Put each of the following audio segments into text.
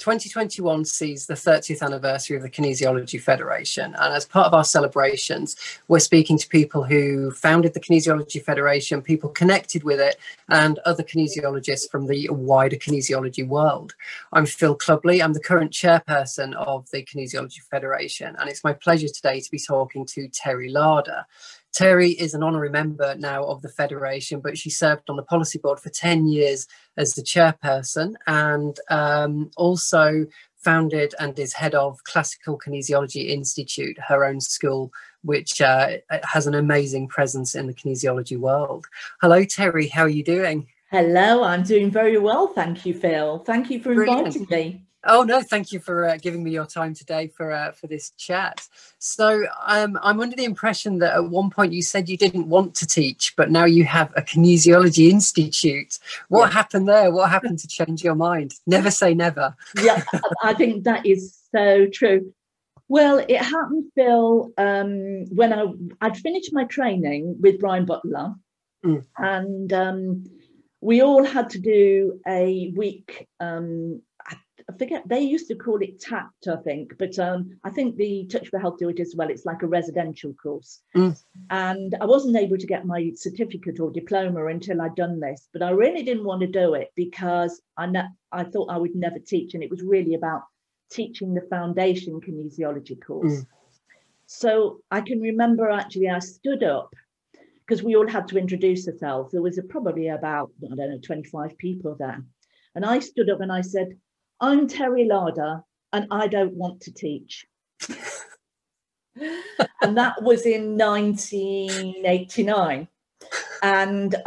2021 sees the 30th anniversary of the Kinesiology Federation. And as part of our celebrations, we're speaking to people who founded the Kinesiology Federation, people connected with it, and other kinesiologists from the wider kinesiology world. I'm Phil Clubley. I'm the current chairperson of the Kinesiology Federation. And it's my pleasure today to be talking to Terry Larder. Terry is an honorary member now of the Federation, but she served on the policy board for 10 years as the chairperson, and also founded and is head of Classical Kinesiology Institute, her own school, which has an amazing presence in the kinesiology world. Hello, Terry. How are you doing? Hello, I'm doing very well. Thank you, Phil. Thank you for inviting me. Oh, no, thank you for giving me your time today for this chat. So I'm under the impression that at one point you said you didn't want to teach, but now you have a Kinesiology Institute. What happened there? What happened to change your mind? Never say never. Yeah, I think that is so true. Well, it happened, Phil, when I'd finished my training with Brian Butler, and we all had to do a week. I forget, they used to call it TACT, I think, but I think the Touch for Health do it as well. It's like a residential course. And I wasn't able to get my certificate or diploma until I'd done this, but I really didn't want to do it because I thought I would never teach, and it was really about teaching the foundation kinesiology course. So I can remember actually I stood up because we all had to introduce ourselves. There was probably about, I don't know, 25 people there. And I stood up and I said, "I'm Terry Larder and I don't want to teach." And that was in 1989. And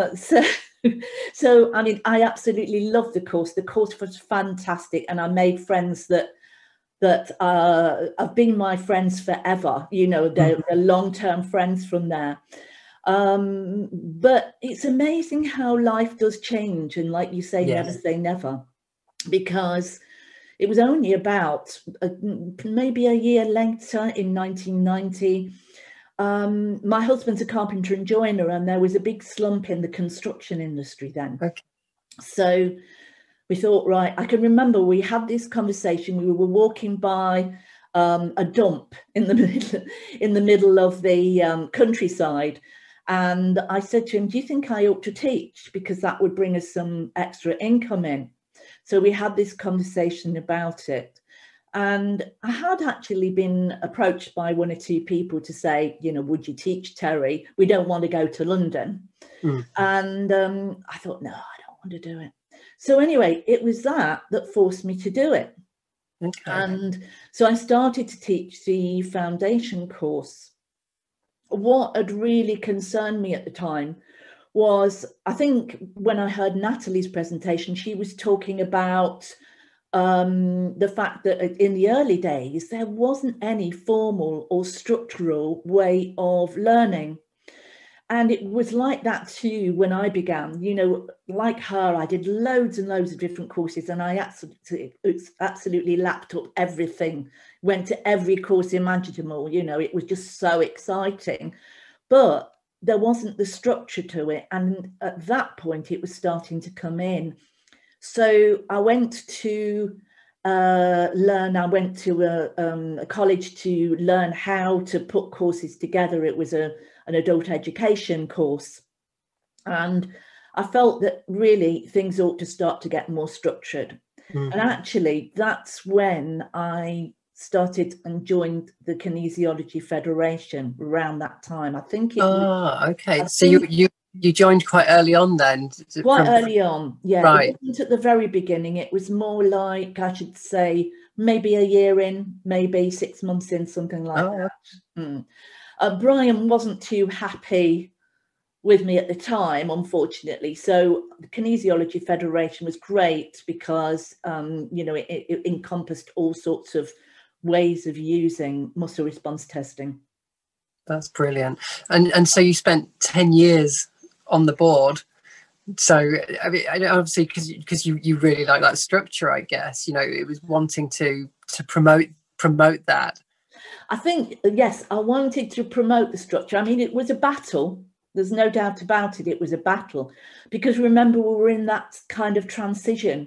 so I mean, I absolutely loved the course. The course was fantastic, and I made friends that have been my friends forever. You know, they're long-term friends from there. But it's amazing how life does change, and like you say, never say never. Because it was only about maybe a year later in 1990, my husband's a carpenter and joiner, and there was a big slump in the construction industry then. So we thought, right, I can remember we had this conversation. We were walking by a dump in the middle of the countryside, and I said to him, "Do you think I ought to teach, because that would bring us some extra income in?" So we had this conversation about it. And I had actually been approached by one or two people to say, you know, "Would you teach, Terry? We don't want to go to London." And I thought, no, I don't want to do it. So anyway, it was that forced me to do it. And so I started to teach the foundation course. What had really concerned me at the time was, I think when I heard Natalie's presentation, she was talking about the fact that in the early days, there wasn't any formal or structural way of learning. And it was like that too when I began. You know, like her, I did loads and loads of different courses, and I absolutely lapped up everything, went to every course imaginable. You know, it was just so exciting. But there wasn't the structure to it, and at that point it was starting to come in. So I went to learn. I went to a college to learn how to put courses together. It was an adult education course, and I felt that really things ought to start to get more structured. And actually, that's when I started and joined the Kinesiology Federation around that time. I think it was, okay. So you joined quite early on then? Quite early on, yeah. Right. It wasn't at the very beginning. It was more like, I should say, maybe a year in, maybe 6 months in, something like that. Brian wasn't too happy with me at the time, unfortunately. So the Kinesiology Federation was great because, you know, it encompassed all sorts of ways of using muscle response testing. That's brilliant. And so you spent 10 years on the board. So I mean, obviously because you really like that structure, I guess, you know, it was wanting to promote that. I think, yes, I wanted to promote the structure. I mean, it was a battle. There's no doubt about it. It was a battle because remember, we were in that kind of transition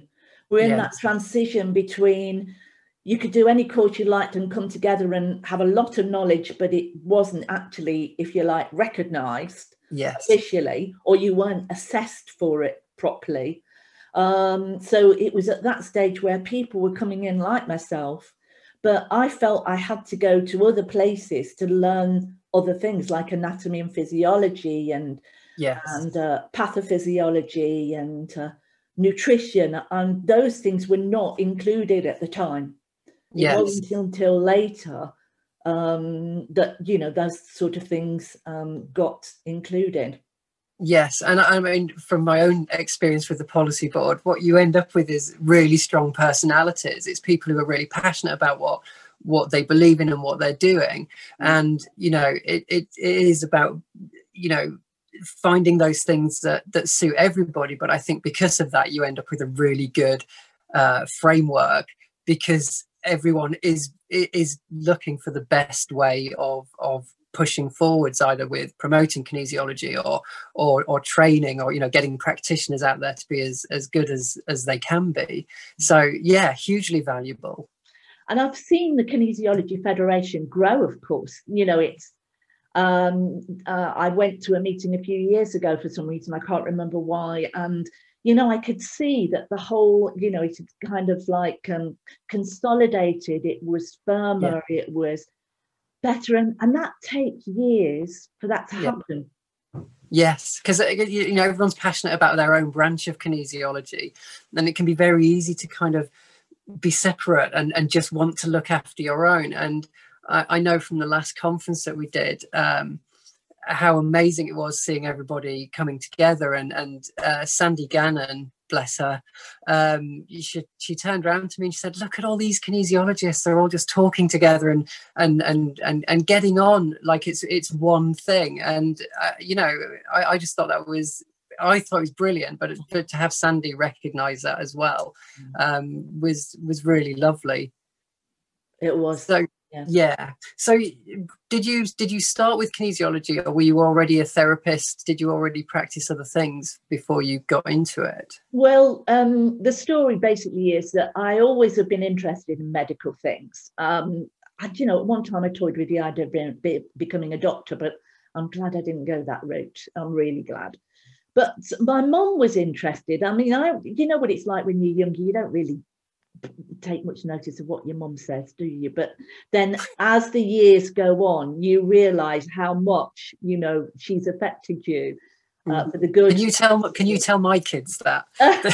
We're in that transition between, you could do any course you liked and come together and have a lot of knowledge, but it wasn't actually, if you like, recognised officially, or you weren't assessed for it properly. So it was at that stage where people were coming in like myself, but I felt I had to go to other places to learn other things like anatomy and physiology and pathophysiology and nutrition, and those things were not included at the time. It wasn't until later that, you know, those sort of things got included. Yes, and I mean, from my own experience with the policy board, what you end up with is really strong personalities. It's people who are really passionate about what they believe in and what they're doing. And, you know, it is about, you know, finding those things that suit everybody. But I think because of that, you end up with a really good framework, because everyone is looking for the best way of pushing forwards, either with promoting kinesiology or training, or, you know, getting practitioners out there to be as good as they can be. So yeah, hugely valuable. And I've seen the Kinesiology Federation grow, of course. You know, it's I went to a meeting a few years ago for some reason, I can't remember why, and you know, I could see that the whole, you know, it's kind of like consolidated, it was firmer, it was better, and that takes years for that to happen. Yes, because, you know, everyone's passionate about their own branch of kinesiology, and it can be very easy to kind of be separate and just want to look after your own. And I know from the last conference that we did how amazing it was seeing everybody coming together, and Sandy Gannon, bless her, she turned around to me and she said, look at all these kinesiologists, they're all just talking together and getting on like it's one thing. And you know, I just thought it was brilliant, but to have Sandy recognize that as well was really lovely. It was. So yeah. So did you start with kinesiology, or were you already a therapist? Did you already practice other things before you got into it? Well, the story basically is that I always have been interested in medical things. You know, at one time I toyed with the idea of becoming a doctor, but I'm glad I didn't go that route. I'm really glad. But my mum was interested. I mean, you know what it's like when you're younger, you don't really take much notice of what your mum says, do you? But then as the years go on, you realise how much, you know, she's affected you for the good. Can you tell my kids that?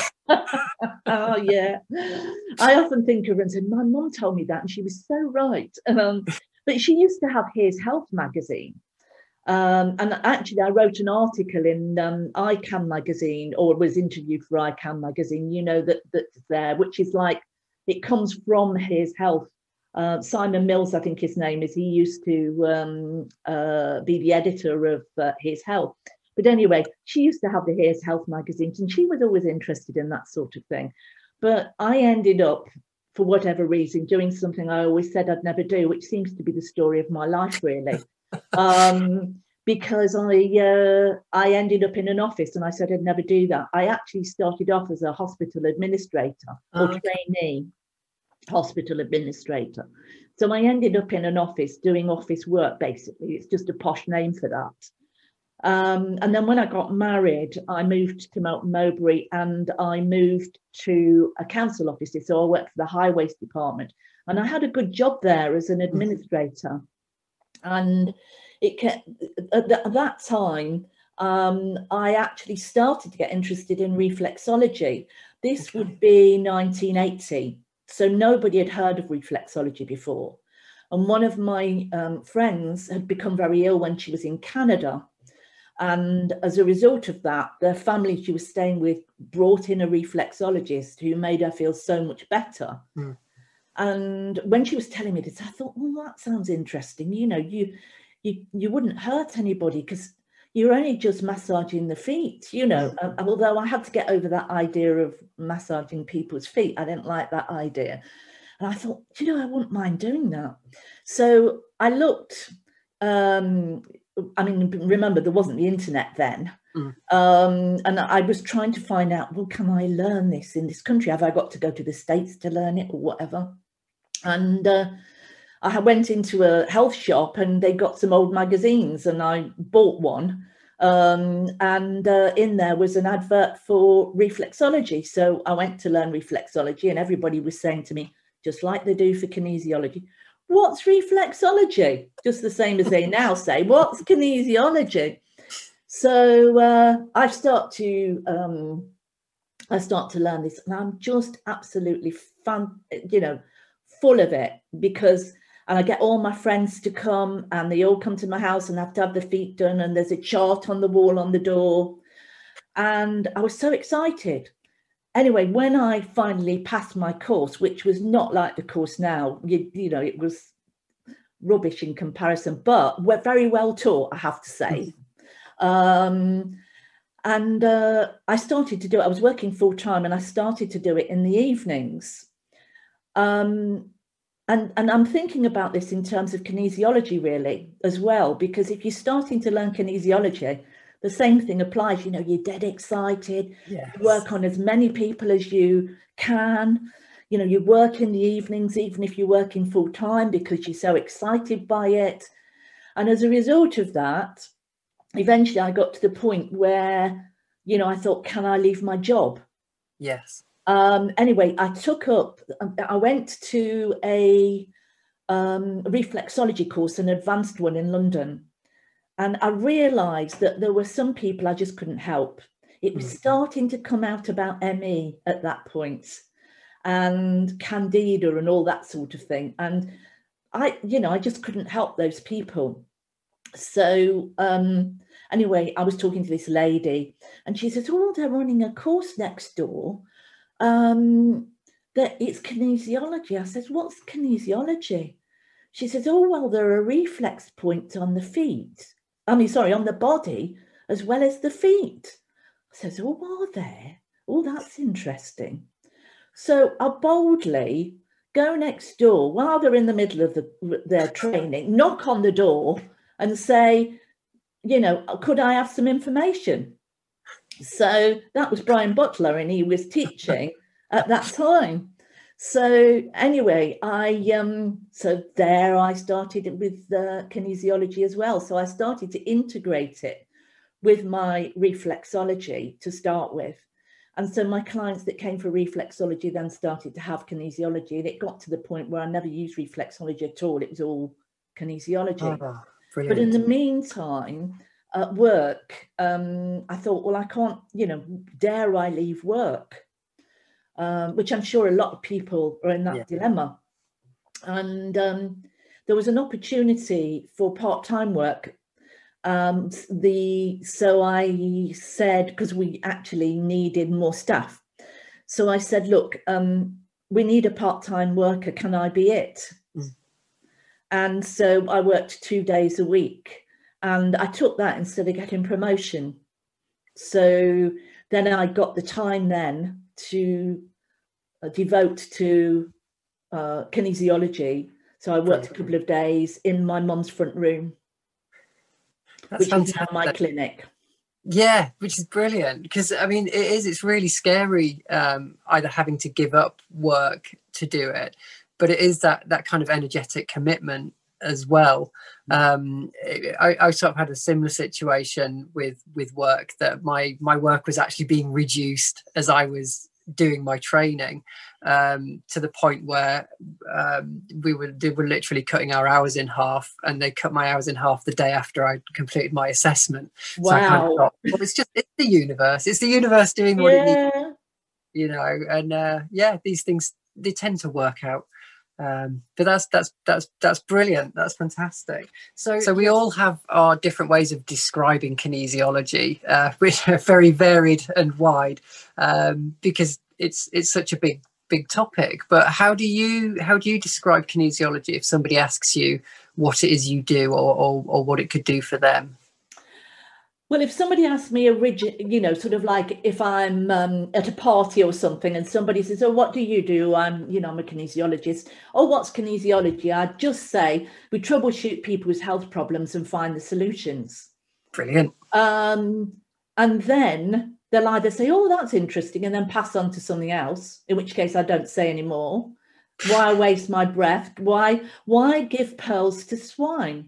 Oh yeah, I often think of her and say, my mum told me that and she was so right. But she used to have Here's Health magazine. And actually I wrote an article in ICAN magazine, or was interviewed for ICAN magazine, you know, that's there, which is like, it comes from Here's Health. Simon Mills, I think his name is, he used to be the editor of Here's Health. But anyway, she used to have the Here's Health magazines, and she was always interested in that sort of thing. But I ended up, for whatever reason, doing something I always said I'd never do, which seems to be the story of my life, really. Because I ended up in an office, and I said I'd never do that. I actually started off as a hospital administrator or trainee hospital administrator. So I ended up in an office doing office work, basically. It's just a posh name for that. And then when I got married, I moved to Melton Mowbray, and I moved to a council office. So I worked for the highways department, and I had a good job there as an administrator. And at that time, I actually started to get interested in reflexology. This would be 1980. So nobody had heard of reflexology before. And one of my friends had become very ill when she was in Canada. And as a result of that, the family she was staying with brought in a reflexologist who made her feel so much better. Mm. And when she was telling me this, I thought, well, that sounds interesting. You know, you wouldn't hurt anybody because you're only just massaging the feet, you know. Although I had to get over that idea of massaging people's feet. I didn't like that idea. And I thought, you know, I wouldn't mind doing that. So I looked, I mean, remember, there wasn't the internet then. And I was trying to find out, well, can I learn this in this country? Have I got to go to the States to learn it or whatever? And I went into a health shop and they got some old magazines and I bought one. And in there was an advert for reflexology. So I went to learn reflexology and everybody was saying to me, just like they do for kinesiology, what's reflexology? Just the same as they now say, what's kinesiology? So I start to learn this, and I'm just absolutely full of it, because and I get all my friends to come, and they all come to my house and have to have their feet done, and there's a chart on the wall on the door, and I was so excited. Anyway, when I finally passed my course, which was not like the course now, you know, it was rubbish in comparison, but we're very well taught, I have to say. And I started to do it. I was working full time and I started to do it in the evenings. And I'm thinking about this in terms of kinesiology really as well, because if you're starting to learn kinesiology, the same thing applies. You know, you're dead excited, yes. You work on as many people as you can. You know, you work in the evenings, even if you're working full time, because you're so excited by it. And as a result of that, eventually I got to the point where, you know, I thought, can I leave my job? Yes. Anyway, I went to a reflexology course, an advanced one in London. And I realized that there were some people I just couldn't help. It was starting to come out about ME at that point, and Candida and all that sort of thing. And I just couldn't help those people. So anyway, I was talking to this lady and she says, oh, they're running a course next door. That it's kinesiology. I says, what's kinesiology? She says, oh, well, there are reflex points on the feet. On the body, as well as the feet. I says, oh, are there? Oh, that's interesting. So I boldly go next door while they're in the middle of their training, knock on the door and say, you know, could I have some information? So that was Brian Butler, and he was teaching at that time. So anyway, so there I started with kinesiology as well. So I started to integrate it with my reflexology to start with. And so my clients that came for reflexology then started to have kinesiology, and it got to the point where I never used reflexology at all. It was all kinesiology. Oh, but in the meantime, at work, I thought, well, I can't, you know, dare I leave work? Which I'm sure a lot of people are in that dilemma. And there was an opportunity for part-time work. So I said, because we actually needed more staff. So I said, look, we need a part-time worker. Can I be it? And so I worked 2 days a week, and I took that instead of getting promotion. So then I got the time then to devote to kinesiology. So I worked a couple of days in my mum's front room, which is now my clinic. Yeah, which is brilliant, because I mean, it's really scary either having to give up work to do it, but it is that kind of energetic commitment as well. I sort of had a similar situation with work, that my work was actually being reduced as I was doing my training, to the point where they were literally cutting our hours in half, and they cut my hours in half the day after I completed my assessment. Wow. So I kind of thought, well, it's the universe doing what it needs, you know. And these things, they tend to work out. But that's brilliant. That's fantastic. So we all have our different ways of describing kinesiology, which are very varied and wide, because it's such a big topic. But how do you describe kinesiology if somebody asks you what it is you do, or what it could do for them? Well, if somebody asks me sort of like if I'm at a party or something and somebody says, oh, what do you do? I'm a kinesiologist. Oh, what's kinesiology? I'd just say we troubleshoot people's health problems and find the solutions. Brilliant. And then they'll either say, oh, that's interesting, and then pass on to something else, in which case I don't say anymore. Why waste my breath? Why give pearls to swine?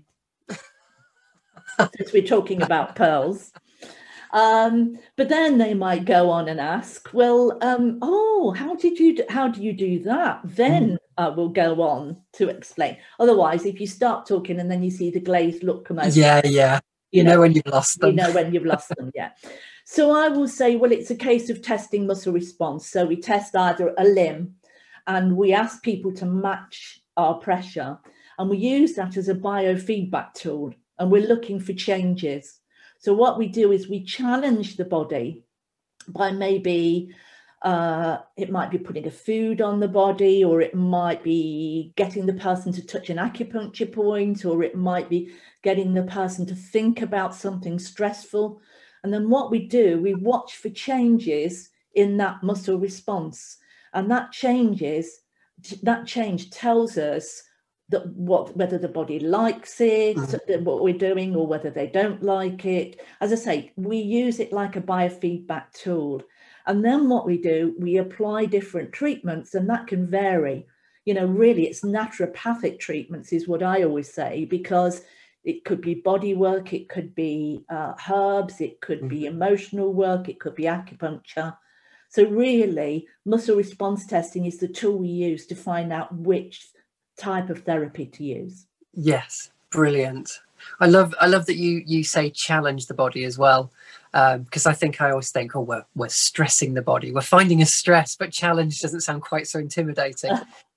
Since we're talking about pearls. But then they might go on and ask, well, oh, how do you do that? Then I will go on to explain. Otherwise, if you start talking and then you see the glazed look come over, yeah, you know when you've lost them. You know when you've lost them, yeah. So I will say, well, it's a case of testing muscle response. So we test either a limb, and we ask people to match our pressure, and we use that as a biofeedback tool, and we're looking for changes. So what we do is we challenge the body by maybe, it might be putting a food on the body, or it might be getting the person to touch an acupuncture point, or it might be getting the person to think about something stressful. And then what we do, we watch for changes in that muscle response. And that change tells us that whether the body likes it, what we're doing, or whether they don't like it. As I say, we use it like a biofeedback tool. And then what we do, we apply different treatments, and that can vary. You know, really, it's naturopathic treatments is what I always say, because it could be body work, it could be herbs, it could be emotional work, it could be acupuncture. So really, muscle response testing is the tool we use to find out which type of therapy to use. Yes, brilliant. I love that you say challenge the body as well, because I always think, oh, we're stressing the body, we're finding a stress, but challenge doesn't sound quite so intimidating.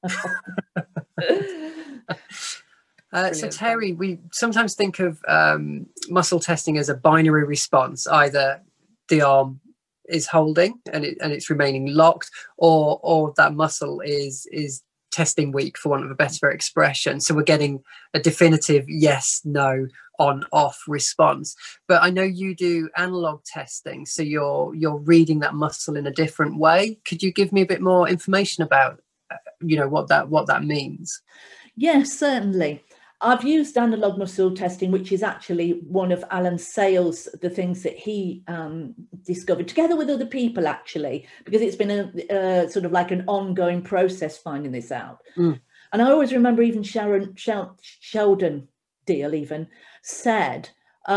So Terry, we sometimes think of muscle testing as a binary response. Either the arm is holding and it's remaining locked, or that muscle is testing weak, for want of a better expression. So we're getting a definitive yes, no, on, off response. But I know you do analog testing, so you're reading that muscle in a different way. Could you give me a bit more information about what that means? Yes, certainly. I've used analog muscle testing, which is actually one of Alan Sales, the things that he discovered together with other people, actually, because it's been a sort of like an ongoing process finding this out. And I always remember even Sheldon Deal even said,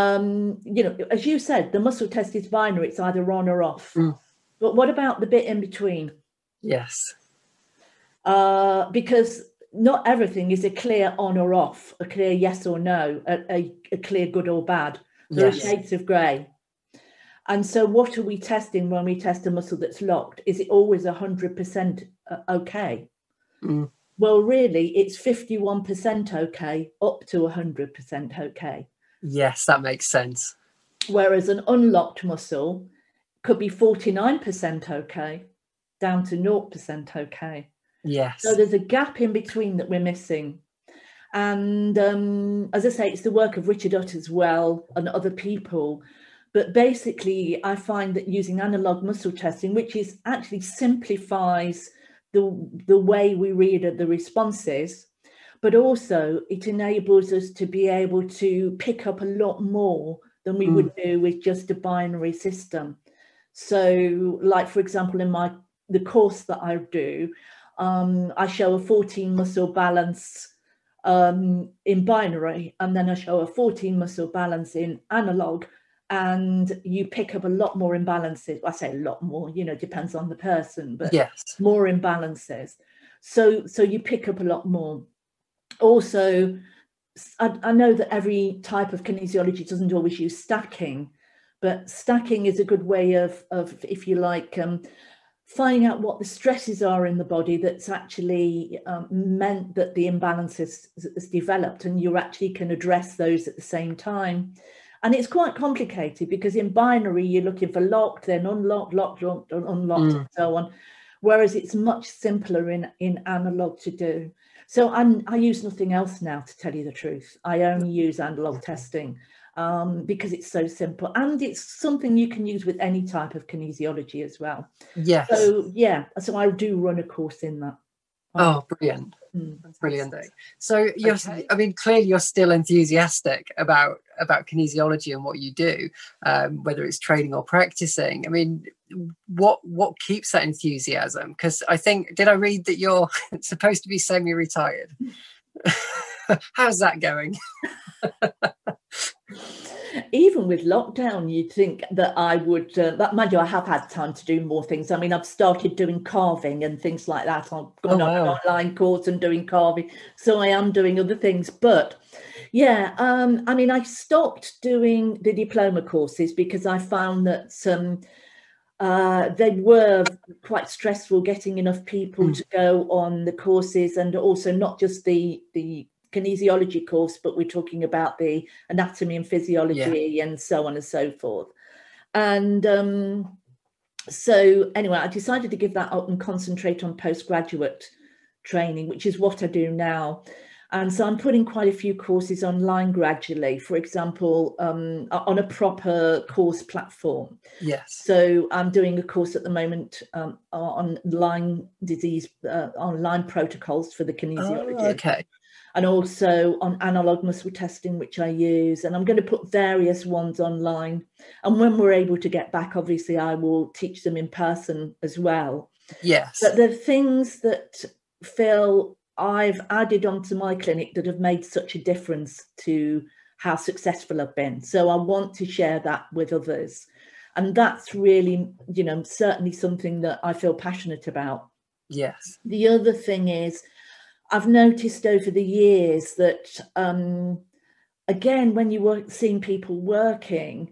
as you said, the muscle test is binary, it's either on or off. But what about the bit in between? Yes. Because not everything is a clear on or off, a clear yes or no, a clear good or bad. There are shades of grey. And so what are we testing when we test a muscle that's locked? Is it always 100% okay? Well, really, it's 51% okay, up to 100% okay. Yes, that makes sense. Whereas an unlocked muscle could be 49% okay, down to 0% okay. Yes. So there's a gap in between that we're missing. And as I say, it's the work of Richard Utt as well and other people. But basically, I find that using analog muscle testing, which is actually simplifies the way we read the responses, but also it enables us to be able to pick up a lot more than we would do with just a binary system. So, like, for example, in the course that I do, I show a 14 muscle balance in binary, and then I show a 14 muscle balance in analog, and you pick up a lot more imbalances. I say a lot more, depends on the person, but yes, more imbalances. So you pick up a lot more. Also, I know that every type of kinesiology doesn't always use stacking, but stacking is a good way of if you like, finding out what the stresses are in the body that's actually meant that the imbalance has developed, and you actually can address those at the same time. And it's quite complicated because in binary, you're looking for locked, then unlocked, locked, unlocked, and so on. Whereas it's much simpler in analog to do. So I use nothing else now, to tell you the truth. I only use analog testing because it's so simple, and it's something you can use with any type of kinesiology as well. Yes. So I do run a course in that. Oh, brilliant. That's brilliant. So you're, Okay. I mean, clearly you're still enthusiastic about kinesiology and what you do, whether it's training or practicing. I mean, what keeps that enthusiasm? Because I think, did I read that you're supposed to be semi-retired? How's that going? Even with lockdown, you'd think that I would, but mind you, I have had time to do more things. I mean, I've started doing carving and things like that. I've gone on an online course and doing carving. So I am doing other things. But yeah, I mean, I stopped doing the diploma courses because I found that they were quite stressful getting enough people to go on the courses, and also not just the kinesiology course, but we're talking about the anatomy and physiology and so on and so forth. And so anyway, I decided to give that up and concentrate on postgraduate training, which is what I do now. And so I'm putting quite a few courses online gradually, for example, on a proper course platform. Yes. So I'm doing a course at the moment on Lyme disease, on Lyme protocols for the kinesiologist. Oh, okay. And also on analog muscle testing, which I use. And I'm going to put various ones online. And when we're able to get back, obviously, I will teach them in person as well. Yes. But the things that, Phil, I've added onto my clinic that have made such a difference to how successful I've been. So I want to share that with others. And that's really, you know, certainly something that I feel passionate about. Yes. The other thing is, I've noticed over the years that, again, when you were seeing people working,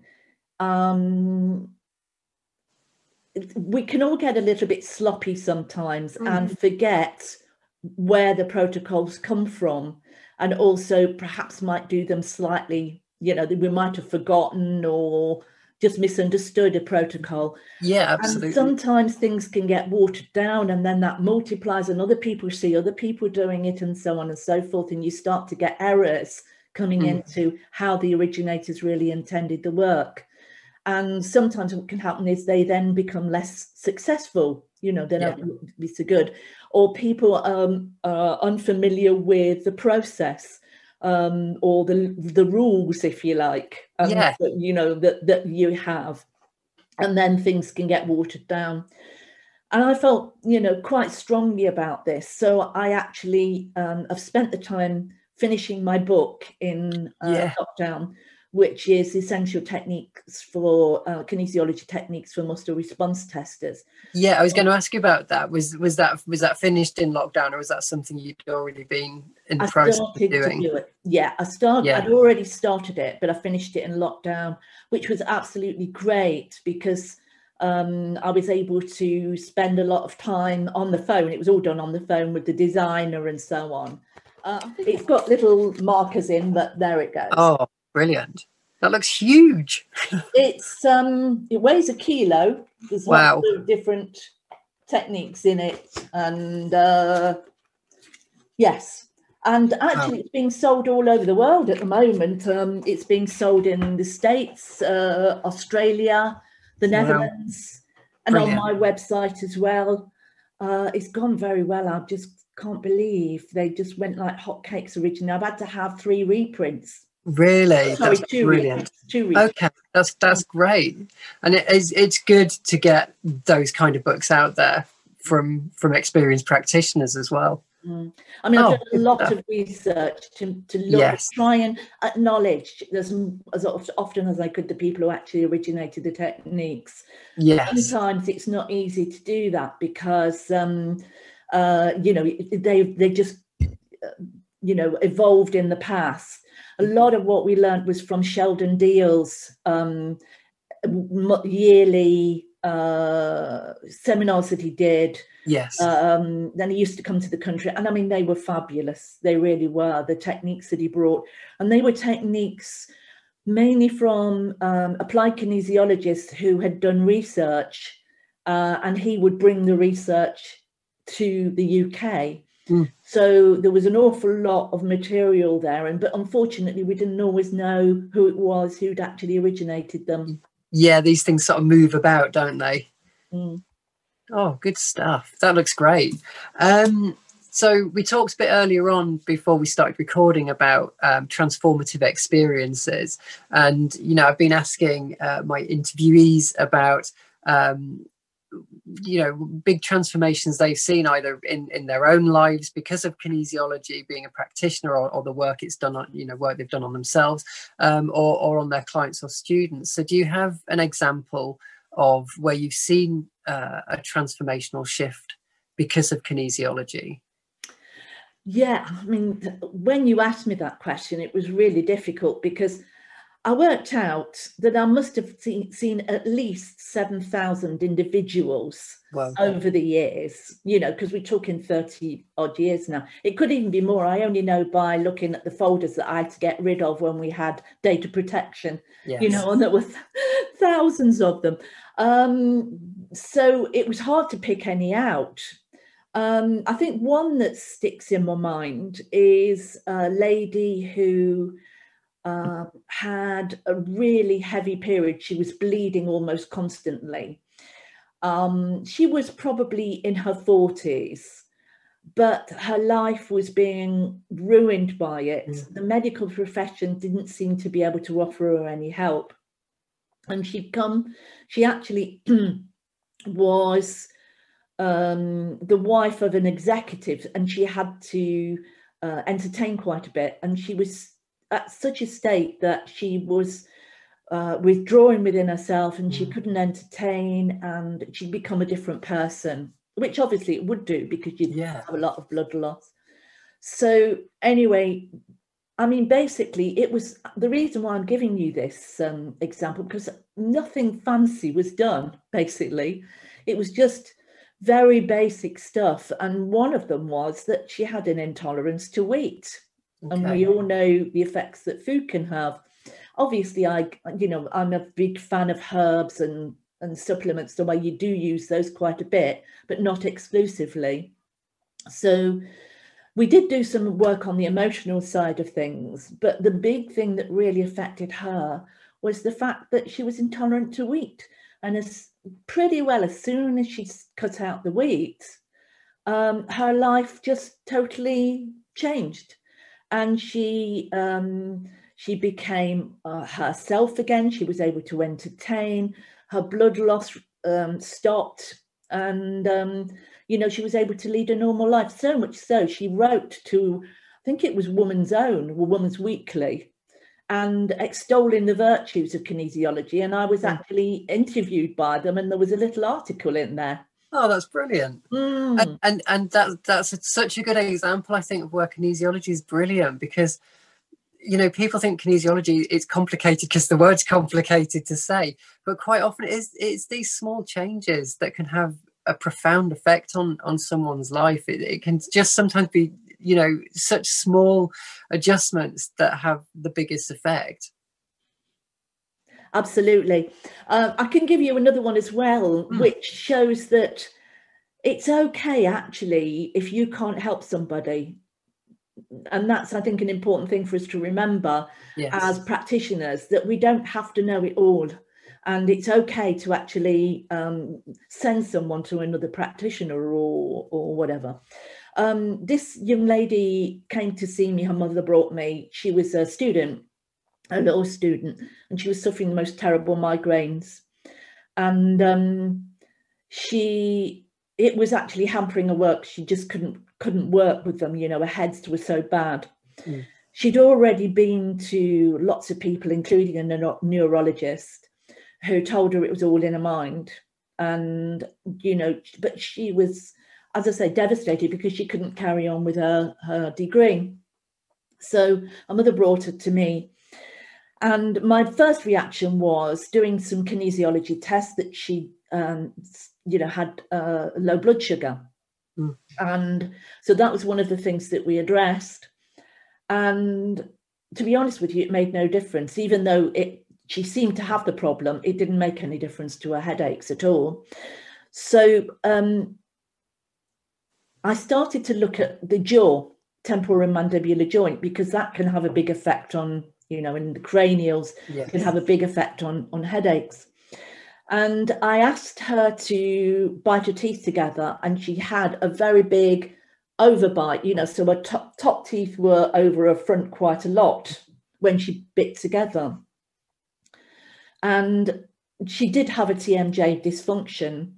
we can all get a little bit sloppy sometimes and forget where the protocols come from, and also perhaps might do them slightly, you know, we might have forgotten or just misunderstood a protocol. Yeah, absolutely. And sometimes things can get watered down, and then that multiplies, and other people see other people doing it and so on and so forth. And you start to get errors coming into how the originators really intended the work. And sometimes what can happen is they then become less successful, you know, they're not be so good, or people are unfamiliar with the process. Or the rules, if you like, you know, that you have, and then things can get watered down. And I felt, you know, quite strongly about this. So I actually have spent the time finishing my book in lockdown, which is Essential Techniques for Kinesiology Techniques for Muscle Response Testers. Yeah, I was going to ask you about that. Was that finished in lockdown, or was that something you'd already been in the process of doing? To do it. Yeah, I'd already started it, but I finished it in lockdown, which was absolutely great because I was able to spend a lot of time on the phone. It was all done on the phone with the designer and so on. It's got little markers in, but there it goes. Oh, brilliant. That looks huge. It's it weighs 1 kilo. There's lots of different techniques in it, and yes, and actually it's being sold all over the world at the moment. It's being sold in the States, Australia, the Netherlands, and on my website as well. It's gone very well. I just can't believe they just went like hotcakes originally. I've had to have 3 reprints. Really? Sorry, that's 2 brilliant. 2 reprints. Okay, that's great, and it's good to get those kind of books out there from experienced practitioners as well. I mean, I've done a lot of research to look, try and acknowledge as often as I could the people who actually originated the techniques. Yes. Sometimes it's not easy to do that because you know, they just you know, evolved in the past. A lot of what we learned was from Sheldon Deal's yearly seminars that he did. Yes. Then he used to come to the country, and I mean, they were fabulous. They really were. The techniques that he brought, and they were techniques mainly from applied kinesiologists who had done research, and he would bring the research to the UK. So there was an awful lot of material there, but unfortunately we didn't always know who it was who'd actually originated them. Yeah, these things sort of move about, don't they? Oh, good stuff. That looks great. So we talked a bit earlier on before we started recording about transformative experiences, and I've been asking my interviewees about big transformations they've seen either in their own lives because of kinesiology, being a practitioner, or the work it's done on, work they've done on themselves, or on their clients or students. So do you have an example of where you've seen a transformational shift because of kinesiology? Yeah, I mean, when you asked me that question, it was really difficult because I worked out that I must have seen at least 7,000 individuals over the years, because we're talking 30 odd years now. It could even be more. I only know by looking at the folders that I had to get rid of when we had data protection, and there were thousands of them. So it was hard to pick any out. I think one that sticks in my mind is a lady who had a really heavy period. She was bleeding almost constantly. She was probably in her 40s, but her life was being ruined by it. Mm. The medical profession didn't seem to be able to offer her any help. And she actually was the wife of an executive, and she had to entertain quite a bit. And she was at such a state that she was withdrawing within herself, and she couldn't entertain, and she'd become a different person, which obviously it would do because you'd have a lot of blood loss. So anyway, I mean, basically it was the reason why I'm giving you this example, because nothing fancy was done. Basically, it was just very basic stuff. And one of them was that she had an intolerance to wheat. Okay. And we all know the effects that food can have. Obviously, I'm a big fan of herbs and supplements, the way you do use those quite a bit, but not exclusively. So we did do some work on the emotional side of things, but the big thing that really affected her was the fact that she was intolerant to wheat. And as soon as she cut out the wheat, her life just totally changed. And she became herself again. She was able to entertain. Her blood loss stopped, and she was able to lead a normal life. So much so, she wrote to, I think it was Woman's Weekly, and extolling the virtues of kinesiology. And I was actually interviewed by them, and there was a little article in there. Oh, that's brilliant. And that's such a good example, I think, of where kinesiology is brilliant, because people think kinesiology is complicated because the word's complicated to say, but quite often it's these small changes that can have a profound effect on someone's life. It can just sometimes be such small adjustments that have the biggest effect. Absolutely. I can give you another one as well, which shows that it's okay, actually, if you can't help somebody. And that's, I think, an important thing for us to remember as practitioners, that we don't have to know it all. And it's okay to actually send someone to another practitioner or whatever. This young lady came to see me. Her mother brought me. She was a law student, and she was suffering the most terrible migraines. And it was actually hampering her work. She just couldn't work with them. Her heads were so bad. She'd already been to lots of people, including a neurologist, who told her it was all in her mind. And, but she was, as I say, devastated because she couldn't carry on with her degree. So her mother brought her to me. And my first reaction was doing some kinesiology tests that she, had low blood sugar. And so that was one of the things that we addressed. And to be honest with you, it made no difference. Even though she seemed to have the problem, it didn't make any difference to her headaches at all. So I started to look at the jaw, temporal and mandibular joint, because that can have a big effect on, in the cranials, can have a big effect on headaches. And I asked her to bite her teeth together, and she had a very big overbite, you know, so her top teeth were over her front quite a lot when she bit together. And she did have a TMJ dysfunction,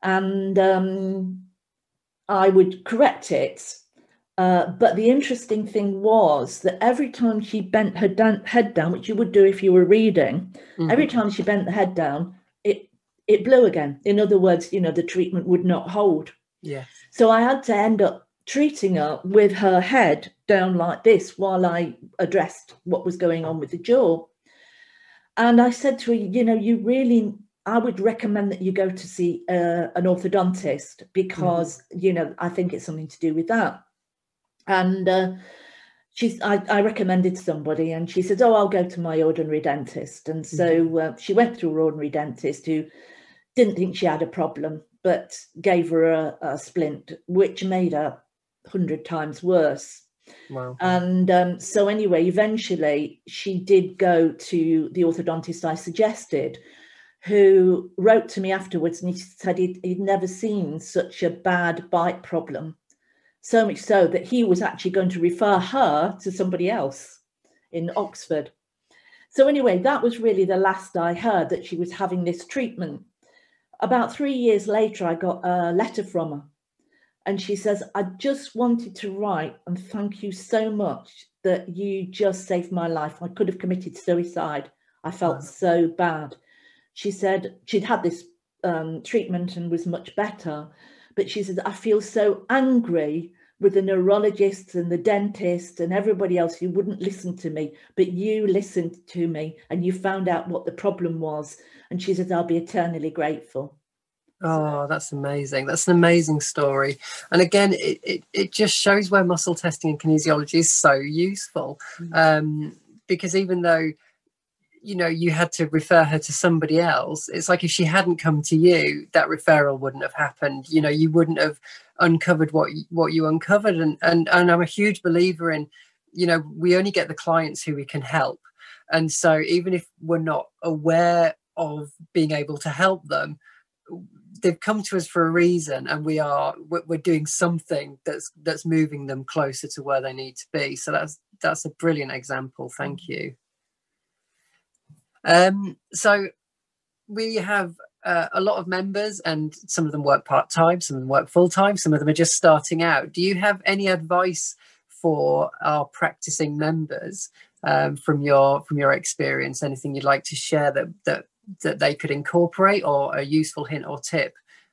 and I would correct it. But the interesting thing was that every time she bent her head down, which you would do if you were reading, every time she bent the head down, it blew again. In other words, you know, the treatment would not hold. Yeah. So I had to end up treating her with her head down like this while I addressed what was going on with the jaw. And I said to her, you know, I would recommend that you go to see an orthodontist, because, you know, I think it's something to do with that. And I recommended somebody, and she said, oh, I'll go to my ordinary dentist. And so she went to her ordinary dentist, who didn't think she had a problem, but gave her a splint, which made her 100 times worse. Wow. And so anyway, eventually she did go to the orthodontist I suggested, who wrote to me afterwards, and he said he'd never seen such a bad bite problem. So much so that he was actually going to refer her to somebody else in Oxford. So anyway, that was really the last I heard that she was having this treatment. About 3 years later, I got a letter from her. And she says, I just wanted to write and thank you so much that you just saved my life. I could have committed suicide. I felt so bad. She said she'd had this treatment and was much better. But she said, I feel so angry with the neurologists and the dentist and everybody else who wouldn't listen to me. But you listened to me and you found out what the problem was. And she said, I'll be eternally grateful. Oh, that's amazing. That's an amazing story. And again, it just shows where muscle testing and kinesiology is so useful. Because even though, you know, you had to refer her to somebody else, it's like if she hadn't come to you, that referral wouldn't have happened. You know, you wouldn't have uncovered what you uncovered. And I'm a huge believer in, you know, we only get the clients who we can help. And so even if we're not aware of being able to help them, they've come to us for a reason, and we're doing something that's moving them closer to where they need to be. So that's a brilliant example. Thank you. So we have a lot of members, and some of them work part-time, some of them work full-time, some of them are just starting out. Do you have any advice for our practicing members from your experience? Anything you'd like to share that they could incorporate, or a useful hint or tip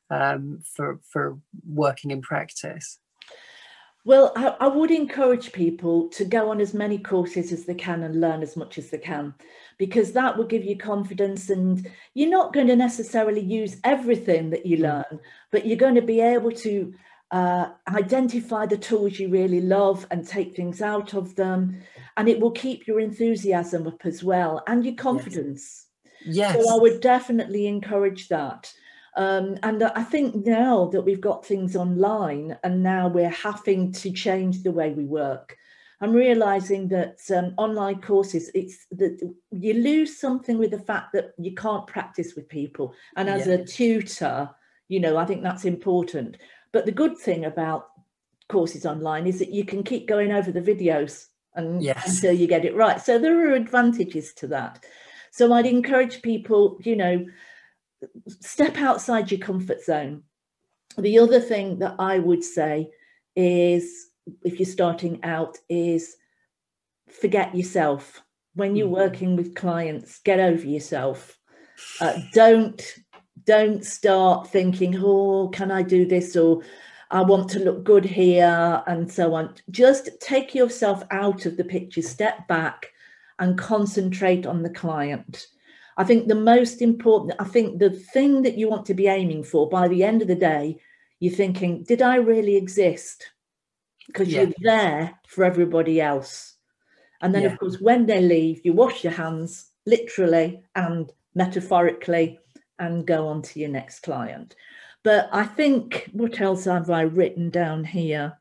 for working in practice? Well, I would encourage people to go on as many courses as they can and learn as much as they can, because that will give you confidence, and you're not going to necessarily use everything that you learn, but you're going to be able to identify the tools you really love and take things out of them, and it will keep your enthusiasm up as well, and your confidence. Yes. So I would definitely encourage that. And I think now that we've got things online, and now we're having to change the way we work, I'm realizing that online courses, it's that you lose something with the fact that you can't practice with people. And as a tutor, you know, I think that's important. But the good thing about courses online is that you can keep going over the videos until you get it right. So there are advantages to that. So I'd encourage people, you know, step outside your comfort zone. The other thing that I would say is, if you're starting out, is forget yourself. When you're working with clients, get over yourself. Don't start thinking, oh, can I do this? Or I want to look good here, and so on. Just take yourself out of the picture, step back and concentrate on the client. I think the most important, I think the thing that you want to be aiming for by the end of the day, you're thinking, did I really exist? Because you're there for everybody else. And then, of course, when they leave, you wash your hands, literally and metaphorically, and go on to your next client. But I think, what else have I written down here?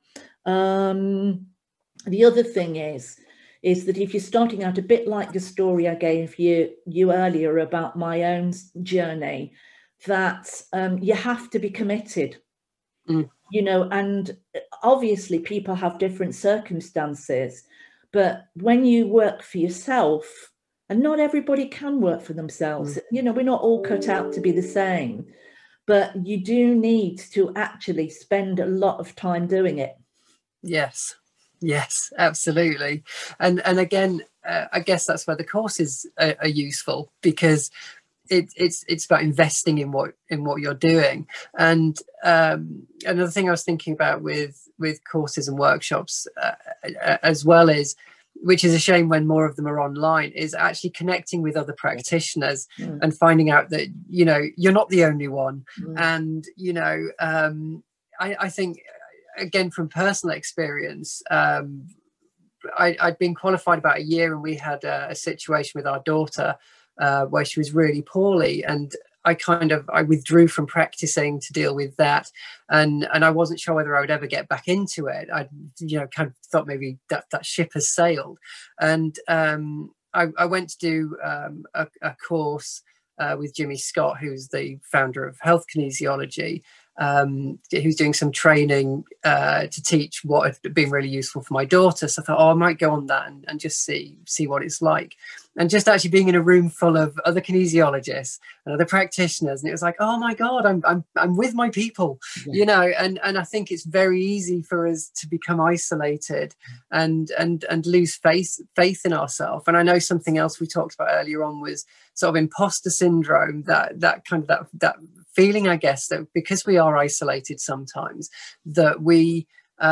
The other thing is that if you're starting out, a bit like the story I gave you earlier about my own journey, that you have to be committed. you know, and obviously people have different circumstances, but when you work for yourself, and not everybody can work for themselves, you know, we're not all cut out to be the same, but you do need to actually spend a lot of time doing it. Yes, absolutely. And again, I guess that's where the courses are useful, because it's about investing in what you're doing. And another thing I was thinking about with courses and workshops as well is, which is a shame when more of them are online, is actually connecting with other practitioners and finding out that, you know, you're not the only one. And, you know, I think, again, from personal experience, I'd been qualified about a year, and we had a situation with our daughter where she was really poorly, and I withdrew from practicing to deal with that, and I wasn't sure whether I would ever get back into it. I, you know, kind of thought maybe that ship has sailed, and I went to do a course with Jimmy Scott, who's the founder of Health Kinesiology, who's doing some training to teach what had been really useful for my daughter. So I thought, I might go on that and just see what it's like. And just actually being in a room full of other kinesiologists and other practitioners, and it was like, oh my God, I'm with my people, you know. And I think it's very easy for us to become isolated and lose faith in ourselves. And I know something else we talked about earlier on was sort of imposter syndrome, that kind of that feeling, I guess, that because we are isolated sometimes, that we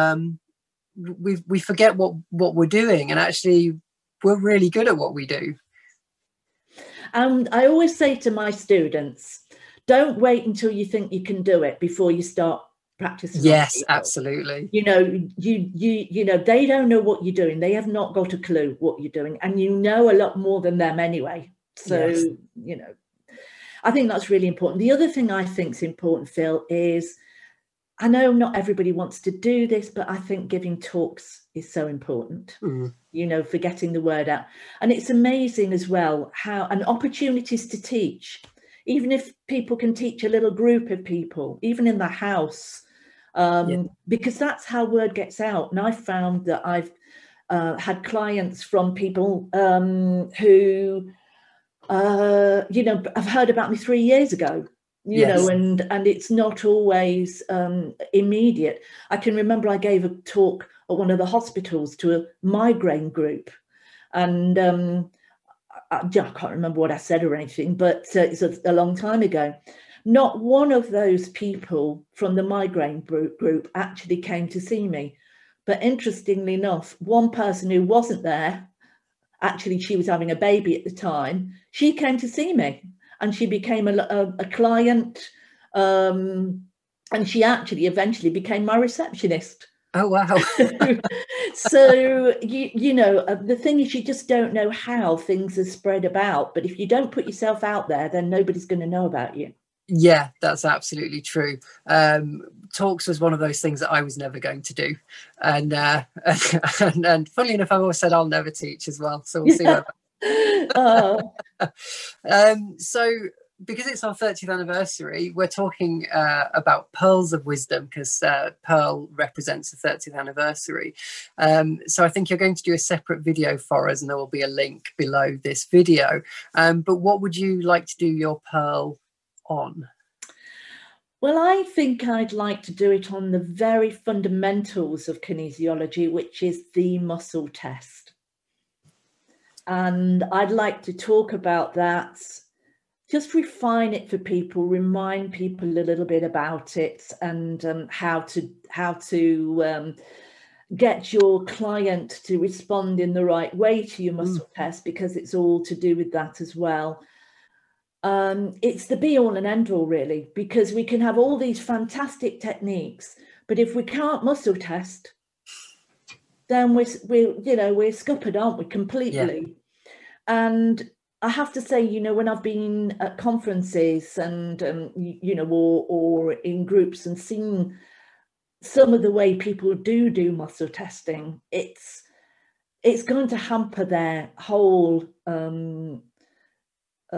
forget what we're doing, and actually we're really good at what we do. And I always say to my students, don't wait until you think you can do it before you start practicing. Yes, absolutely. You know, you know, they don't know what you're doing. They have not got a clue what you're doing, and you know a lot more than them anyway. So, you know, I think that's really important. The other thing I think is important, Phil, is, I know not everybody wants to do this, but I think giving talks is so important, you know, for getting the word out. And it's amazing as well how, and opportunities to teach, even if people can teach a little group of people, even in the house, because that's how word gets out. And I found that I've had clients from people who, you know, I've heard about me 3 years ago. You know, and it's not always immediate. I can remember I gave a talk at one of the hospitals to a migraine group, and I can't remember what I said or anything, but it's a long time ago. Not one of those people from the migraine group actually came to see me, but interestingly enough, one person who wasn't there, actually she was having a baby at the time, she came to see me. And she became a client, and she actually eventually became my receptionist. Oh, wow. So, you know, the thing is, you just don't know how things are spread about. But if you don't put yourself out there, then nobody's going to know about you. Yeah, that's absolutely true. Talks was one of those things that I was never going to do. And and funnily enough, I've always said I'll never teach as well. So we'll see what so because it's our 30th anniversary, we're talking about pearls of wisdom, because pearl represents the 30th anniversary. So I think you're going to do a separate video for us, and there will be a link below this video. But what would you like to do your pearl on? Well, I think I'd like to do it on the very fundamentals of kinesiology, which is the muscle test. And I'd like to talk about that, just refine it for people, remind people a little bit about it, and how to get your client to respond in the right way to your muscle test, because it's all to do with that as well. It's the be all and end all, really, because we can have all these fantastic techniques, but if we can't muscle test, then we're scuppered, aren't we, completely? And I have to say, you know, when I've been at conferences and you know, or in groups and seen some of the way people do muscle testing, it's going to hamper their whole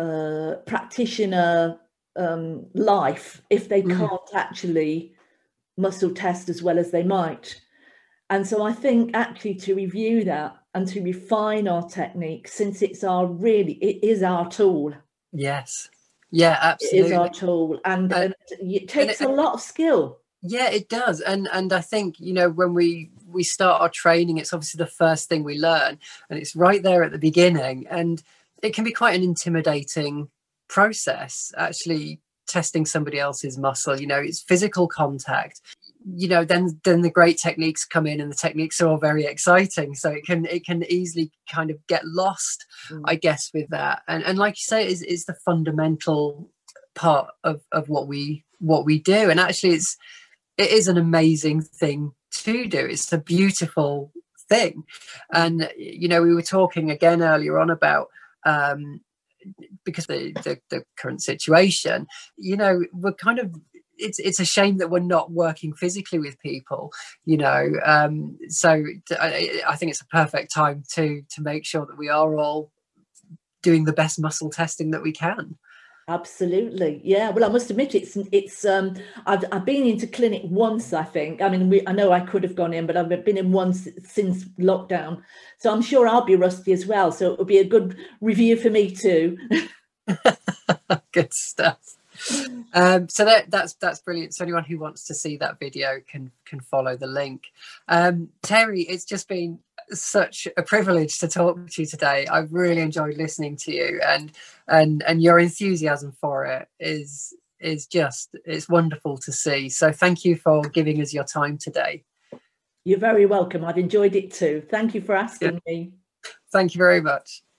practitioner life if they can't actually muscle test as well as they might. And so I think actually to review that and to refine our technique, since it is our tool. Yes. Yeah, absolutely. It is our tool, and it takes a lot of skill. Yeah, it does. And I think, you know, when we start our training, it's obviously the first thing we learn, and it's right there at the beginning. And it can be quite an intimidating process, actually testing somebody else's muscle. You know, it's physical contact. You know, then the great techniques come in, and the techniques are all very exciting. So it can easily kind of get lost, I guess, with that. And like you say, it's the fundamental part of what we do. And actually, it is an amazing thing to do. It's a beautiful thing. And you know, we were talking again earlier on about because the current situation, you know, we're kind of, it's a shame that we're not working physically with people, you know. So I think it's a perfect time to make sure that we are all doing the best muscle testing that we can. Absolutely, yeah. Well, I must admit, it's I've been into clinic once, I think. I mean, I know I could have gone in, but I've been in once since lockdown, so I'm sure I'll be rusty as well. So it'll be a good review for me too. Good stuff. So that's brilliant. So anyone who wants to see that video can follow the link. Terry, it's just been such a privilege to talk to you today. I've really enjoyed listening to you, and your enthusiasm for it is just, it's wonderful to see. So thank you for giving us your time today. You're very welcome. I've enjoyed it too. Thank you for asking me. Thank you very much.